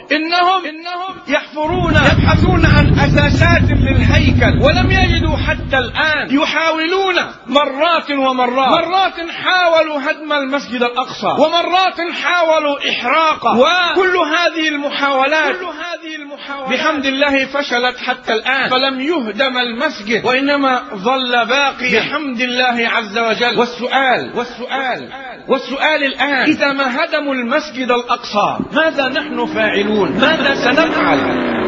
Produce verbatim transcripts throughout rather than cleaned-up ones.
إنهم يحفرون يبحثون عن أساسات للهيكل ولم يجدوا حتى الآن. يحاولون مرات ومرات مرات حاولوا هدم المسجد الأقصى ومرات حاولوا إحراقه، وكل هذه المحاولات بحمد الله فشلت حتى الآن، فلم يهدم المسجد وإنما ظل باقي بحمد الله عز وجل. والسؤال والسؤال والسؤال الآن، إذا ما هدموا المسجد الأقصى ماذا نحن فاعلون؟ ماذا سنفعل؟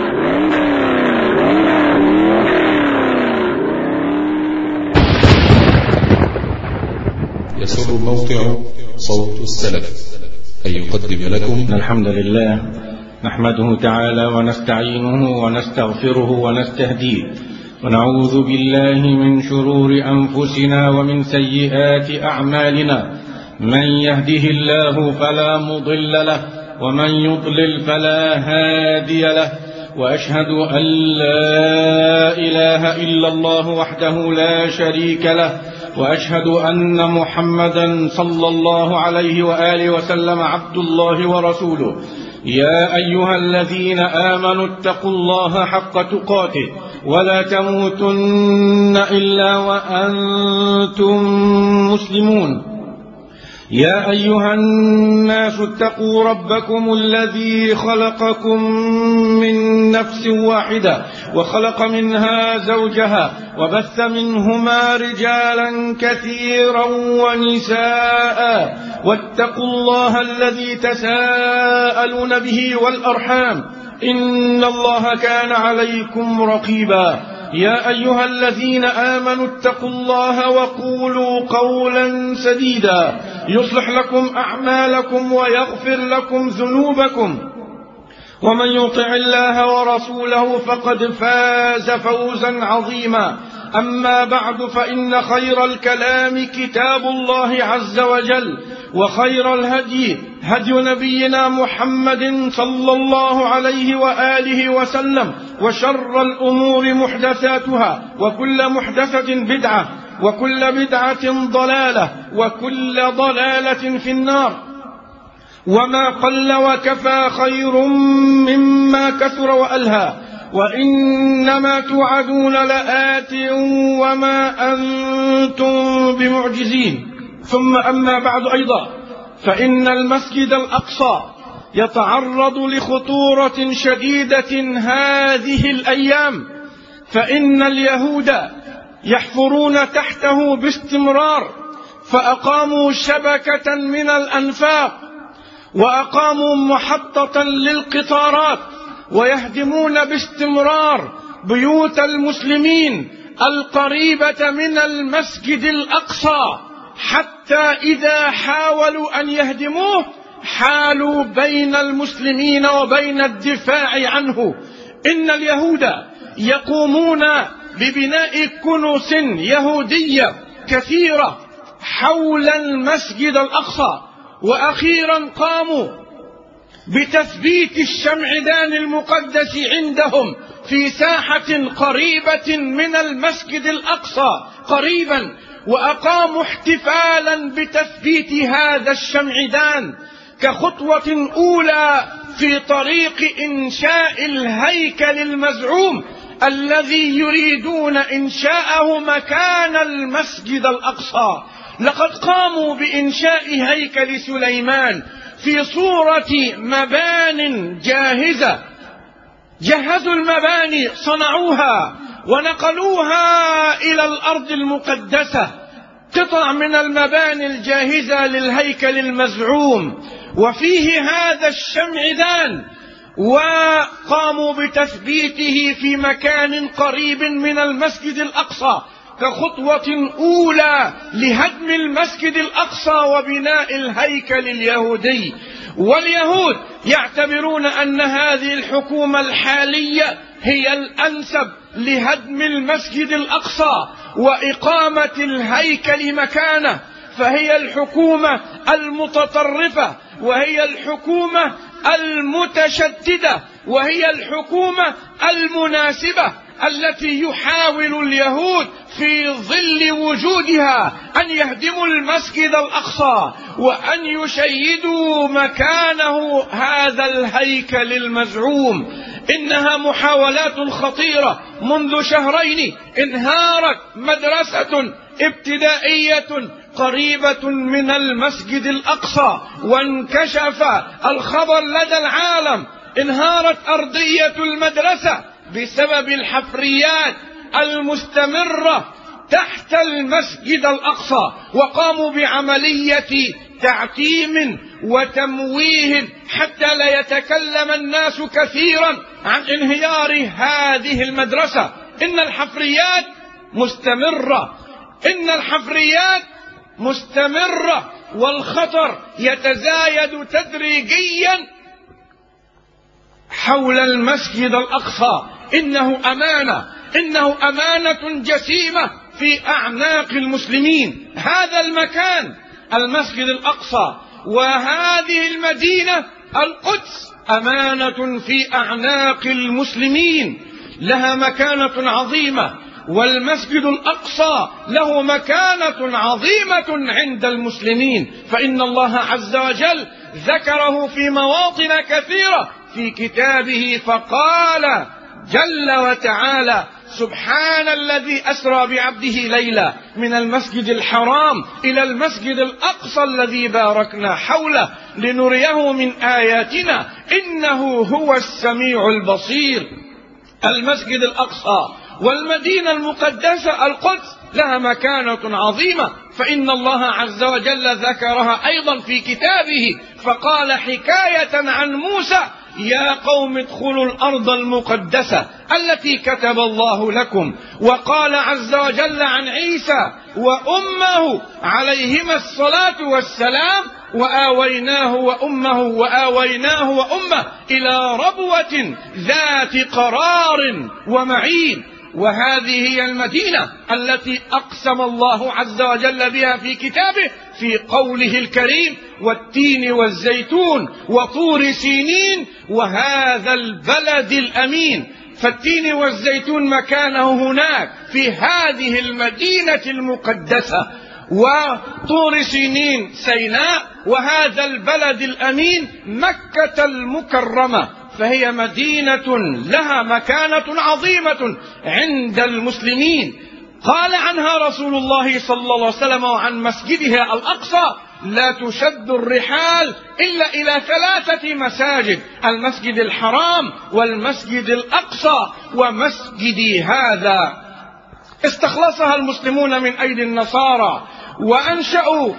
يسر موقع صوت السلف أن يقدم لكم الحمد لله نحمده تعالى ونستعينه ونستغفره ونستهديه، ونعوذ بالله من شرور أنفسنا ومن سيئات أعمالنا. من يهده الله فلا مضل له ومن يضلل فلا هادي له، وأشهد أن لا إله إلا الله وحده لا شريك له، وأشهد أن محمدا صلى الله عليه وآله وسلم عبد الله ورسوله. يا أيها الذين آمنوا اتقوا الله حق تقاته ولا تموتن إلا وأنتم مسلمون. يا أيها الناس اتقوا ربكم الذي خلقكم من نفس واحدة وخلق منها زوجها وبث منهما رجالا كثيرا ونساء، واتقوا الله الذي تساءلون به والأرحام إن الله كان عليكم رقيبا. يا أيها الذين آمنوا اتقوا الله وقولوا قولا سديدا يصلح لكم أعمالكم ويغفر لكم ذنوبكم، ومن يطع الله ورسوله فقد فاز فوزا عظيما. أما بعد، فإن خير الكلام كتاب الله عز وجل، وخير الهدي هدي نبينا محمد صلى الله عليه وآله وسلم، وشر الأمور محدثاتها، وكل محدثة بدعة، وكل بدعة ضلالة، وكل ضلالة في النار. وما قل وكفى خير مما كثر وألهى، وإنما توعدون لآت وما أنتم بمعجزين. ثم أما بعد، أيضا فإن المسجد الأقصى يتعرض لخطورة شديدة هذه الأيام، فإن اليهود يحفرون تحته باستمرار، فأقاموا شبكة من الأنفاق، وأقاموا محطة للقطارات، ويهدمون باستمرار بيوت المسلمين القريبة من المسجد الأقصى، حتى إذا حاولوا أن يهدموه حالوا بين المسلمين وبين الدفاع عنه. إن اليهود يقومون ببناء كنوس يهودية كثيرة حول المسجد الأقصى، وأخيرا قاموا بتثبيت الشمعدان المقدس عندهم في ساحة قريبة من المسجد الأقصى قريبا، وأقاموا احتفالا بتثبيت هذا الشمعدان كخطوة أولى في طريق إنشاء الهيكل المزعوم الذي يريدون إنشاءه مكان المسجد الأقصى. لقد قاموا بإنشاء هيكل سليمان في صورة مبان جاهزة، جهزوا المباني، صنعوها ونقلوها إلى الأرض المقدسة، قطع من المباني الجاهزة للهيكل المزعوم، وفيه هذا الشمعدان، وقاموا بتثبيته في مكان قريب من المسجد الأقصى كخطوة أولى لهدم المسجد الأقصى وبناء الهيكل اليهودي. واليهود يعتبرون أن هذه الحكومة الحالية هي الأنسب لهدم المسجد الأقصى وإقامة الهيكل مكانه، فهي الحكومة المتطرفة، وهي الحكومة المتشددة، وهي الحكومة المناسبة التي يحاول اليهود في ظل وجودها أن يهدموا المسجد الأقصى وأن يشيدوا مكانه هذا الهيكل المزعوم. إنها محاولات خطيرة. منذ شهرين انهارت مدرسة ابتدائية قريبة من المسجد الأقصى وانكشف الخبر لدى العالم. انهارت أرضية المدرسة بسبب الحفريات المستمرة تحت المسجد الأقصى، وقاموا بعملية تعتيم وتمويه حتى لا يتكلم الناس كثيرا عن انهيار هذه المدرسة. إن الحفريات مستمرة، إن الحفريات مستمرة، والخطر يتزايد تدريجيا حول المسجد الأقصى. إنه أمانة، إنه أمانة جسيمة في أعناق المسلمين. هذا المكان المسجد الأقصى وهذه المدينة القدس أمانة في أعناق المسلمين، لها مكانة عظيمة، والمسجد الأقصى له مكانة عظيمة عند المسلمين. فإن الله عز وجل ذكره في مواطن كثيرة في كتابه فقال جل وتعالى: سبحان الذي أسرى بعبده ليلا من المسجد الحرام إلى المسجد الأقصى الذي باركنا حوله لنريه من آياتنا إنه هو السميع البصير. المسجد الأقصى والمدينة المقدسة القدس لها مكانة عظيمة، فإن الله عز وجل ذكرها أيضا في كتابه فقال حكاية عن موسى: يا قوم ادخلوا الأرض المقدسة التي كتب الله لكم. وقال عز وجل عن عيسى وأمه عليهما الصلاة والسلام: وآويناه وأمه وآويناه وأمه إلى ربوة ذات قرار ومعين. وهذه هي المدينة التي أقسم الله عز وجل بها في كتابه في قوله الكريم: والتين والزيتون وطور سينين وهذا البلد الأمين. فالتين والزيتون مكانه هناك في هذه المدينة المقدسة، وطور سينين سيناء، وهذا البلد الأمين مكة المكرمة. فهي مدينة لها مكانة عظيمة عند المسلمين. قال عنها رسول الله صلى الله عليه وسلم وعن مسجدها الأقصى: لا تشد الرحال إلا إلى ثلاثة مساجد: المسجد الحرام والمسجد الأقصى ومسجدي هذا. استخلصها المسلمون من أيدي النصارى وأنشأوا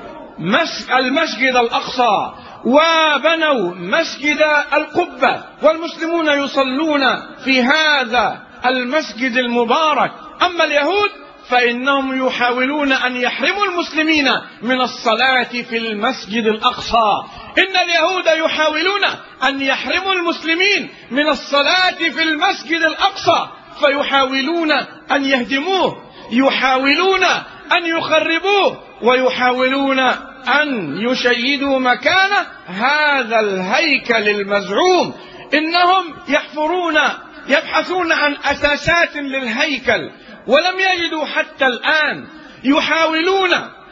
المسجد الأقصى وبنوا مسجد القبة، والمسلمون يصلون في هذا المسجد المبارك. أما اليهود فإنهم يحاولون أن يحرموا المسلمين من الصلاة في المسجد الأقصى. إن اليهود يحاولون أن يحرموا المسلمين من الصلاة في المسجد الأقصى، فيحاولون أن يهدموه، يحاولون أن يخربوه، ويحاولون أن يشيدوا مكان هذا الهيكل المزعوم. إنهم يحفرون يبحثون عن أساسات للهيكل ولم يجدوا حتى الآن. يحاولون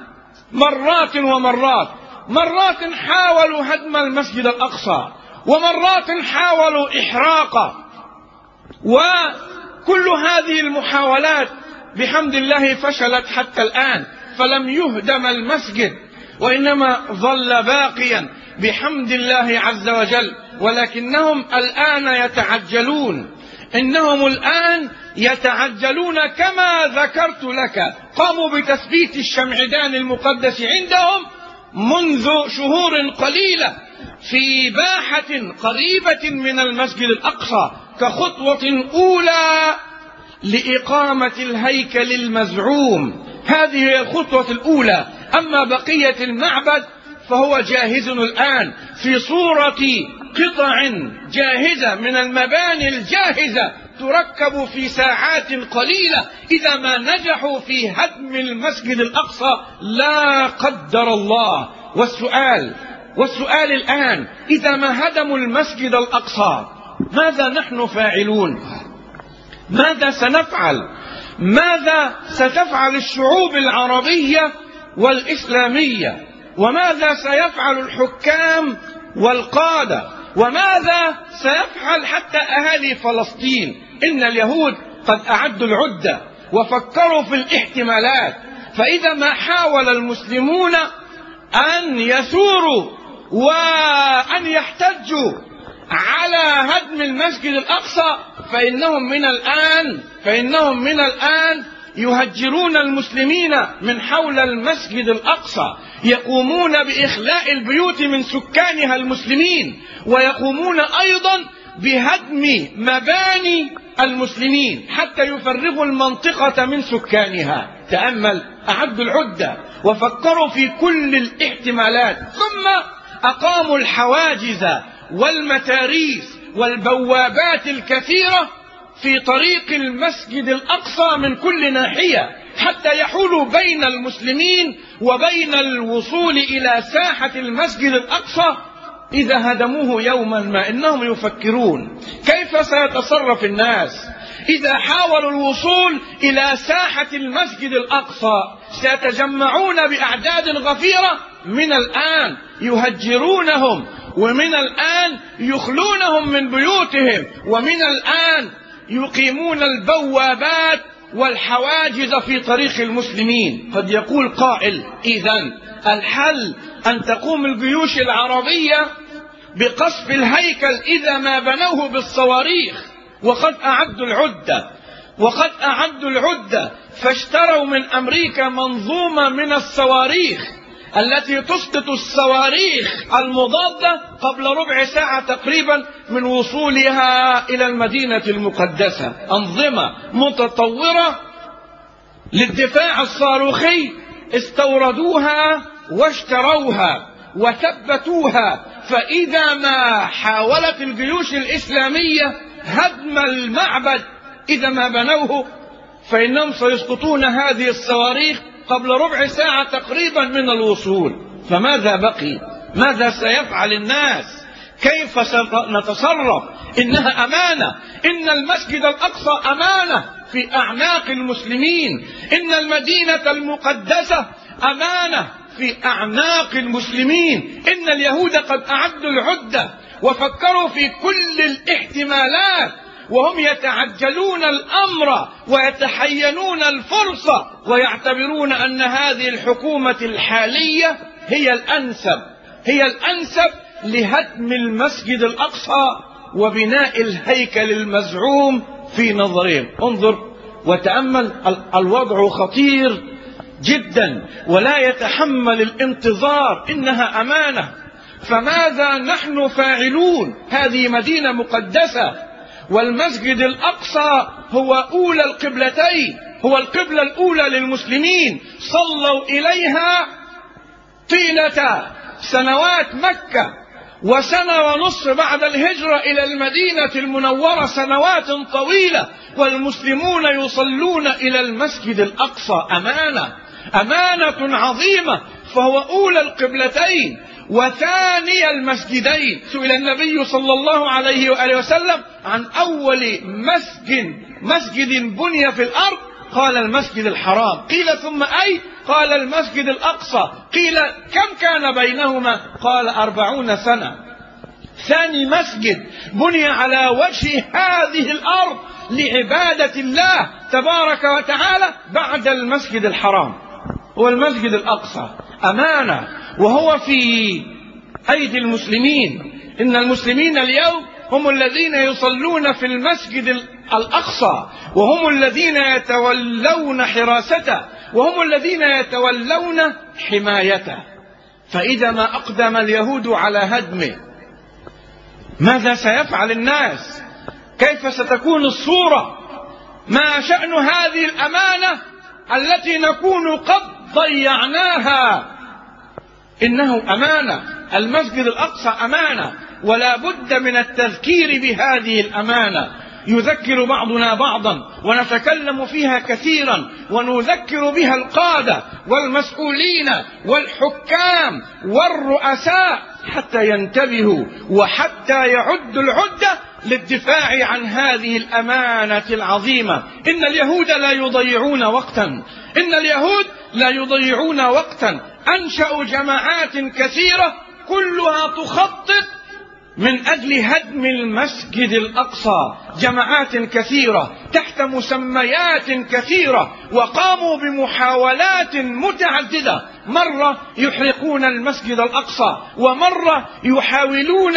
مرات ومرات مرات حاولوا هدم المسجد الأقصى، ومرات حاولوا إحراقه، وكل هذه المحاولات بحمد الله فشلت حتى الآن، فلم يهدم المسجد وإنما ظل باقيا بحمد الله عز وجل. ولكنهم الآن يتعجلون، إنهم الآن يتعجلون كما ذكرت لك. قاموا بتثبيت الشمعدان المقدس عندهم منذ شهور قليلة في باحة قريبة من المسجد الأقصى كخطوة أولى لإقامة الهيكل المزعوم. هذه هي الخطوة الأولى. أما بقية المعبد فهو جاهز الآن في صورة قطع جاهزة من المباني الجاهزة تركب في ساعات قليلة إذا ما نجحوا في هدم المسجد الأقصى لا قدر الله. والسؤال والسؤال الآن: إذا ما هدموا المسجد الأقصى ماذا نحن فاعلون؟ ماذا سنفعل؟ ماذا ستفعل الشعوب العربية والإسلامية؟ وماذا سيفعل الحكام والقادة؟ وماذا سيفعل حتى أهالي فلسطين؟ إن اليهود قد أعدوا العدة وفكروا في الاحتمالات، فإذا ما حاول المسلمون أن يثوروا وأن يحتجوا على هدم المسجد الأقصى فإنهم من الآن فإنهم من الآن يهجرون المسلمين من حول المسجد الأقصى، يقومون بإخلاء البيوت من سكانها المسلمين، ويقومون أيضا بهدم مباني المسلمين حتى يفرغوا المنطقة من سكانها. تأمل، أعدوا العدة وفكروا في كل الاحتمالات، ثم أقاموا الحواجز والمتاريس والبوابات الكثيرة في طريق المسجد الأقصى من كل ناحية حتى يحولوا بين المسلمين وبين الوصول إلى ساحة المسجد الأقصى إذا هدموه يوما ما. إنهم يفكرون كيف سيتصرف الناس إذا حاولوا الوصول إلى ساحة المسجد الأقصى. سيتجمعون بأعداد غفيرة، من الآن يهجرونهم، ومن الآن يخلونهم من بيوتهم، ومن الآن يقيمون البوابات والحواجز في طريق المسلمين. قد يقول قائل: إذن الحل أن تقوم الجيوش العربية بقصف الهيكل إذا ما بنوه بالصواريخ، وقد أعدوا العدة وقد أعدوا العدة فاشتروا من أمريكا منظومة من الصواريخ التي تسقط الصواريخ المضادة قبل ربع ساعة تقريبا من وصولها إلى المدينة المقدسة. أنظمة متطورة للدفاع الصاروخي استوردوها واشتروها وثبتوها، فإذا ما حاولت الجيوش الإسلامية هدم المعبد إذا ما بنوه فإنهم سيسقطون هذه الصواريخ قبل ربع ساعة تقريبا من الوصول. فماذا بقي؟ ماذا سيفعل الناس؟ كيف سنتصرف؟ إنها أمانة، إن المسجد الأقصى أمانة في أعناق المسلمين، إن المدينة المقدسة أمانة في أعناق المسلمين، إن اليهود قد أعدوا العدة وفكروا في كل الاحتمالات، وهم يتعجلون الأمر ويتحينون الفرصة ويعتبرون أن هذه الحكومة الحالية هي الأنسب هي الأنسب لهدم المسجد الأقصى وبناء الهيكل المزعوم في نظرهم. انظر وتأمل، الوضع خطير جدا ولا يتحمل الانتظار، إنها أمانة. فماذا نحن فاعلون؟ هذه مدينة مقدسة، والمسجد الأقصى هو أولى القبلتين، هو القبلة الأولى للمسلمين، صلوا إليها طيلة سنوات مكة، وسنة ونصف بعد الهجرة إلى المدينة المنورة سنوات طويلة، والمسلمون يصلون إلى المسجد الأقصى. أمانة أمانة عظيمة، فهو أولى القبلتين وثاني المسجدين. سئل النبي صلى الله عليه وآله وسلم عن أول مسجد مسجد بني في الأرض، قال المسجد الحرام. قيل ثم أي؟ قال المسجد الأقصى. قيل كم كان بينهما؟ قال أربعون سنة. ثاني مسجد بني على وجه هذه الأرض لعبادة الله تبارك وتعالى بعد المسجد الحرام هو المسجد الأقصى. أمانة، وهو في أيدي المسلمين. إن المسلمين اليوم هم الذين يصلون في المسجد الأقصى، وهم الذين يتولون حراسته، وهم الذين يتولون حمايته. فإذا ما أقدم اليهود على هدمه ماذا سيفعل الناس؟ كيف ستكون الصورة؟ ما شأن هذه الأمانة التي نكون قد ضيعناها؟ إنه أمانة، المسجد الأقصى أمانة، ولا بد من التذكير بهذه الأمانة. يذكر بعضنا بعضا ونتكلم فيها كثيرا ونذكر بها القادة والمسؤولين والحكام والرؤساء حتى ينتبهوا وحتى يعدوا العدة للدفاع عن هذه الأمانة العظيمة. إن اليهود لا يضيعون وقتا إن اليهود لا يضيعون وقتا أنشأوا جماعات كثيرة كلها تخطط من أجل هدم المسجد الأقصى، جماعات كثيرة تحت مسميات كثيرة، وقاموا بمحاولات متعددة، مرة يحرقون المسجد الأقصى ومرة يحاولون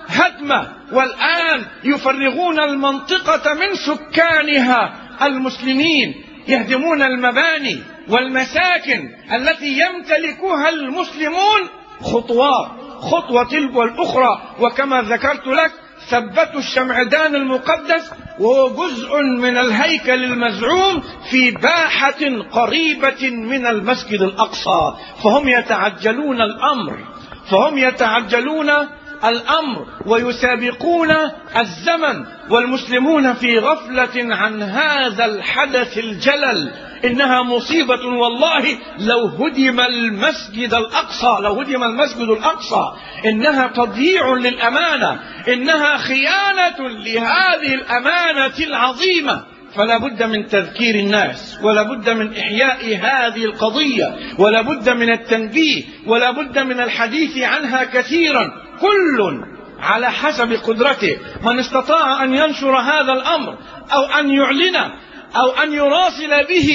هدمه، والآن يفرغون المنطقة من سكانها المسلمين، يهدمون المباني والمساكن التي يمتلكها المسلمون خطوات خطوة تلو الأخرى. وكما ذكرت لك ثبتوا الشمعدان المقدس وهو جزء من الهيكل المزعوم في باحة قريبة من المسجد الأقصى، فهم يتعجلون الأمر فهم يتعجلون الأمر ويسابقون الزمن، والمسلمون في غفلة عن هذا الحدث الجلل. إنها مصيبة والله لو هدم المسجد الأقصى لو هدم المسجد الأقصى إنها تضييع للأمانة، إنها خيانة لهذه الأمانة العظيمة. فلا بد من تذكير الناس، ولا بد من إحياء هذه القضية، ولا بد من التنبيه، ولا بد من الحديث عنها كثيرا، كل على حسب قدرته. من استطاع أن ينشر هذا الأمر أو أن يعلنه أو أن يراسل به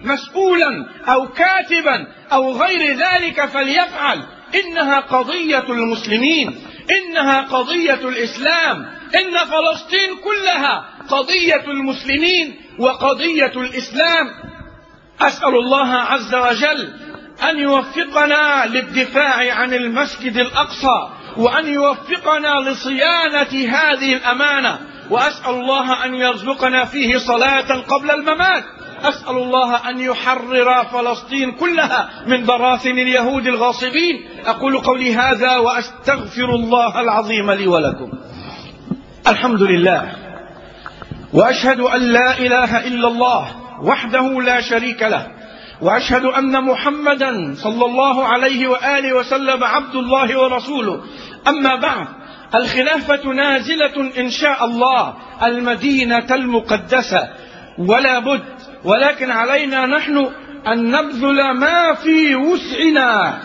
مسؤولا أو كاتبا أو غير ذلك فليفعل. إنها قضية المسلمين، إنها قضية الإسلام، إن فلسطين كلها قضية المسلمين وقضية الإسلام. أسأل الله عز وجل أن يوفقنا للدفاع عن المسجد الأقصى، وأن يوفقنا لصيانة هذه الأمانة، وأسأل الله أن يرزقنا فيه صلاة قبل الممات. أسأل الله أن يحرر فلسطين كلها من براثن اليهود الغاصبين. أقول قولي هذا وأستغفر الله العظيم لي ولكم. الحمد لله، وأشهد أن لا إله إلا الله وحده لا شريك له، وأشهد أن محمدا صلى الله عليه وآله وسلم عبد الله ورسوله. أما بعد، الخلافة نازلة إن شاء الله المدينة المقدسة ولا بد، ولكن علينا نحن أن نبذل ما في وسعنا.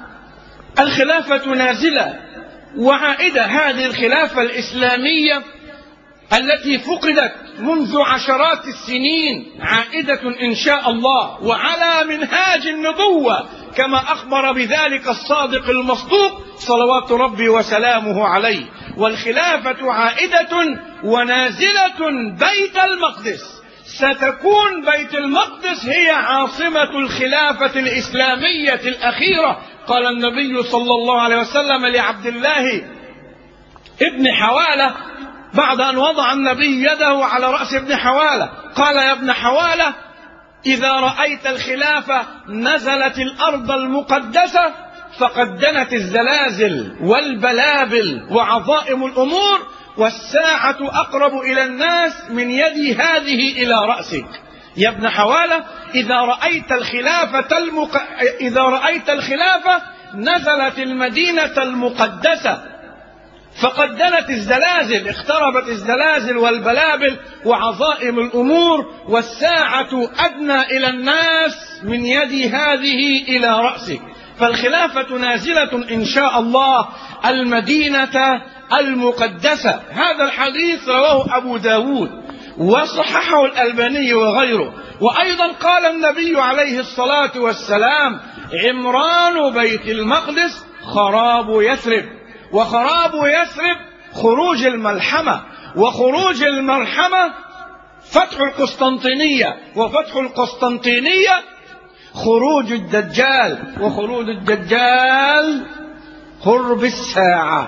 الخلافة نازلة وعائدة، هذه الخلافة الإسلامية التي فقدت منذ عشرات السنين عائدة إن شاء الله وعلى منهاج النبوة كما أخبر بذلك الصادق المصدوق صلوات ربي وسلامه عليه. والخلافة عائدة ونازلة بيت المقدس، ستكون بيت المقدس هي عاصمة الخلافة الإسلامية الأخيرة. قال النبي صلى الله عليه وسلم لعبد الله ابن حوالة بعد أن وضع النبي يده على رأس ابن حوالة، قال يا ابن حوالة إذا رأيت الخلافة نزلت الأرض المقدسة فقد دنت الزلازل والبلابل وعظائم الأمور، والساعة أقرب إلى الناس من يدي هذه إلى رأسك. يا ابن حوالة إذا رأيت الخلافة المق... إذا رأيت الخلافة نزلت المدينة المقدسة فقد دنت الزلازل، اقتربت الزلازل والبلابل وعظائم الأمور، والساعة أدنى إلى الناس من يد هذه إلى رأسك. فالخلافة نازلة إن شاء الله المدينة المقدسة. هذا الحديث رواه أبو داود وصححه الألباني وغيره. وأيضا قال النبي عليه الصلاة والسلام عمران بيت المقدس خراب يثرب، وخراب يثرب خروج الملحمة، وخروج الملحمة فتح القسطنطينية، وفتح القسطنطينية خروج الدجال، وخروج الدجال قرب الساعة.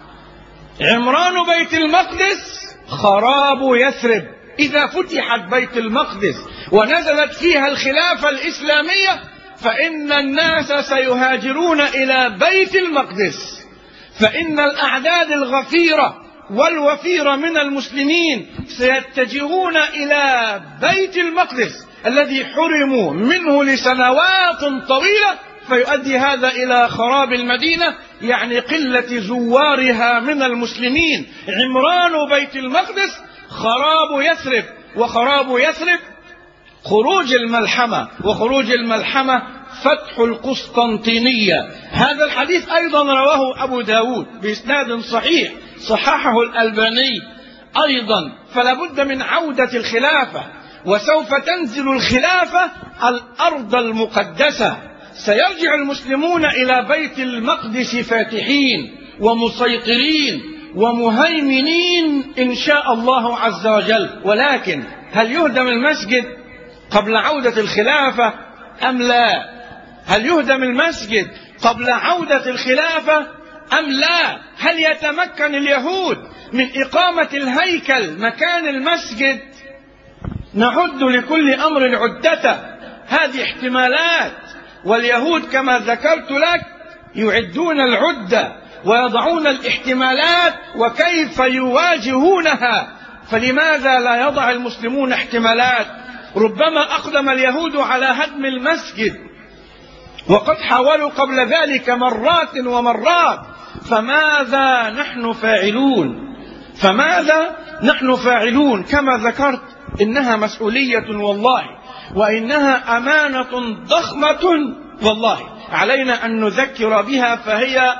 عمران بيت المقدس خراب يثرب. إذا فتحت بيت المقدس ونزلت فيها الخلافة الإسلامية فإن الناس سيهاجرون إلى بيت المقدس، فإن الأعداد الغفيرة والوفير من المسلمين سيتجهون إلى بيت المقدس الذي حرموا منه لسنوات طويلة، فيؤدي هذا إلى خراب المدينة، يعني قلة زوارها من المسلمين. عمران بيت المقدس خراب يثرب، وخراب يثرب خروج الملحمة، وخروج الملحمة فتح القسطنطينية. هذا الحديث أيضا رواه أبو داود بإسناد صحيح، صححه الألباني أيضا. فلا بد من عودة الخلافة، وسوف تنزل الخلافة الأرض المقدسة. سيرجع المسلمون إلى بيت المقدس فاتحين ومسيطرين ومهيمنين إن شاء الله عز وجل. ولكن هل يهدم المسجد قبل عودة الخلافة أم لا؟ هل يهدم المسجد قبل عودة الخلافة أم لا؟ هل يتمكن اليهود من إقامة الهيكل مكان المسجد؟ نعد لكل أمر عدته، هذه احتمالات، واليهود كما ذكرت لك يعدون العدة ويضعون الاحتمالات وكيف يواجهونها. فلماذا لا يضع المسلمون احتمالات؟ ربما أقدم اليهود على هدم المسجد، وقد حاولوا قبل ذلك مرات ومرات. فماذا نحن فاعلون؟ فماذا نحن فاعلون؟ كما ذكرت إنها مسؤولية والله، وإنها أمانة ضخمة والله، علينا أن نذكر بها، فهي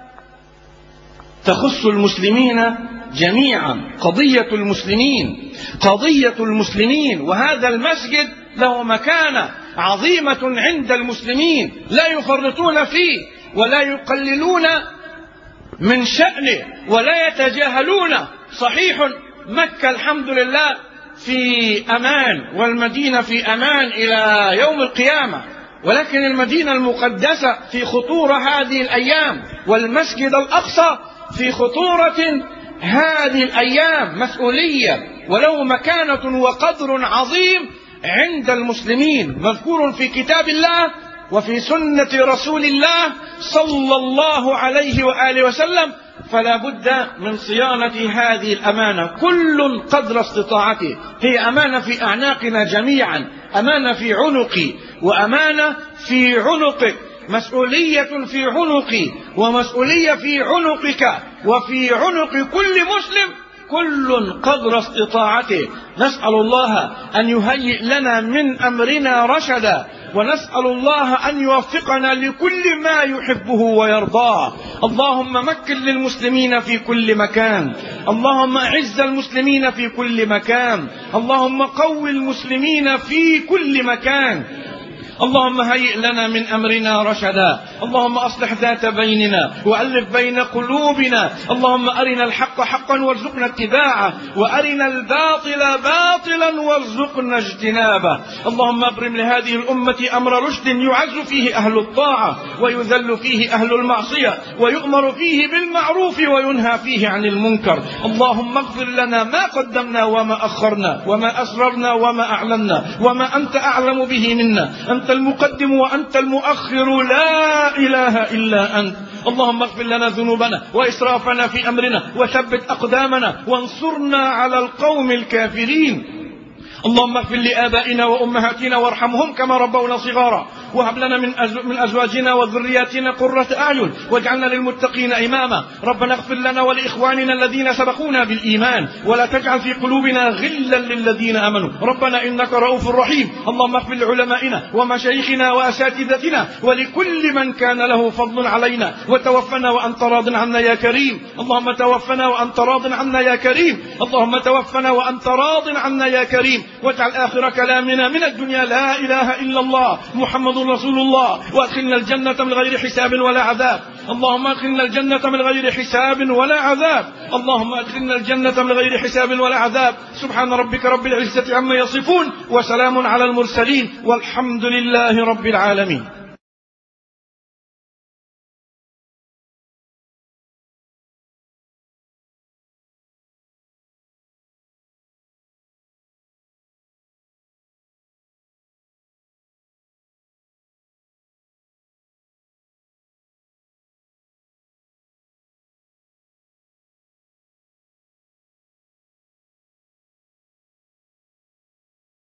تخص المسلمين جميعا. قضية المسلمين، قضية المسلمين. وهذا المسجد له مكانة عظيمة عند المسلمين، لا يفرطون فيه ولا يقللون من شأنه ولا يتجاهلونه. صحيح مكة الحمد لله في أمان، والمدينة في أمان إلى يوم القيامة، ولكن المدينة المقدسة في خطورة هذه الأيام، والمسجد الأقصى في خطورة هذه الأيام. مسؤولية وله مكانة وقدر عظيم عند المسلمين، مذكور في كتاب الله وفي سنة رسول الله صلى الله عليه وآله وسلم. فلا بد من صيانة هذه الأمانة، كل قدر استطاعته. هي أمانة في أعناقنا جميعا، أمانة في عنقي وأمانة في عنقك، مسؤولية في عنقي ومسؤولية في عنقك وفي عنق كل مسلم، كل قدر استطاعته. نسأل الله أن يهيئ لنا من أمرنا رشدا، ونسأل الله أن يوفقنا لكل ما يحبه ويرضاه. اللهم مكن للمسلمين في كل مكان، اللهم أعز المسلمين في كل مكان، اللهم قو المسلمين في كل مكان. اللهم هيئ لنا من أمرنا رشدا، اللهم أصلح ذات بيننا وألف بين قلوبنا، اللهم أرنا الحق حقا وارزقنا اتباعه، وأرنا الباطل باطلا وارزقنا اجتنابه. اللهم ابرم لهذه الأمة أمر رشد يعز فيه أهل الطاعة ويذل فيه أهل المعصية، ويؤمر فيه بالمعروف وينهى فيه عن المنكر. اللهم اغفر لنا ما قدمنا وما أخرنا وما أسررنا وما أعلنا وما أنت أعلم به منا. أنت المقدم وأنت المؤخر، لا إله إلا أنت. اللهم اغفر لنا ذنوبنا وإسرافنا في أمرنا، وثبت أقدامنا وانصرنا على القوم الكافرين. اللهم اغفر لآبائنا وأمهاتنا وارحمهم كما ربونا صغارا، وهب لنا من, أزو من أزواجنا وذرياتنا قرة أعين واجعلنا للمتقين إماما. ربنا اغفر لنا ولإخواننا الذين سبقونا بالإيمان، ولا تجعل في قلوبنا غلا للذين آمنوا. ربنا إنك رؤوف رحيم. اللهم اغفر لعلمائنا ومشايخنا وأساتذتنا ولكل من كان له فضل علينا، وتوفنا وأنت راض عنا يا كريم. اللهم توفنا وأنت راض عنا يا كريم. اللهم توفنا وأنت راض عنا يا كريم. واجعل آخر كلامنا من الدنيا لا إله إلا الله محمد رسول الله، وادخلنا الجنة من غير حساب ولا عذاب. اللهم ادخلنا الجنة من غير حساب ولا عذاب. اللهم ادخلنا الجنة من غير حساب ولا عذاب. سبحان ربك رب العزة عما يصفون، وسلام على المرسلين، والحمد لله رب العالمين.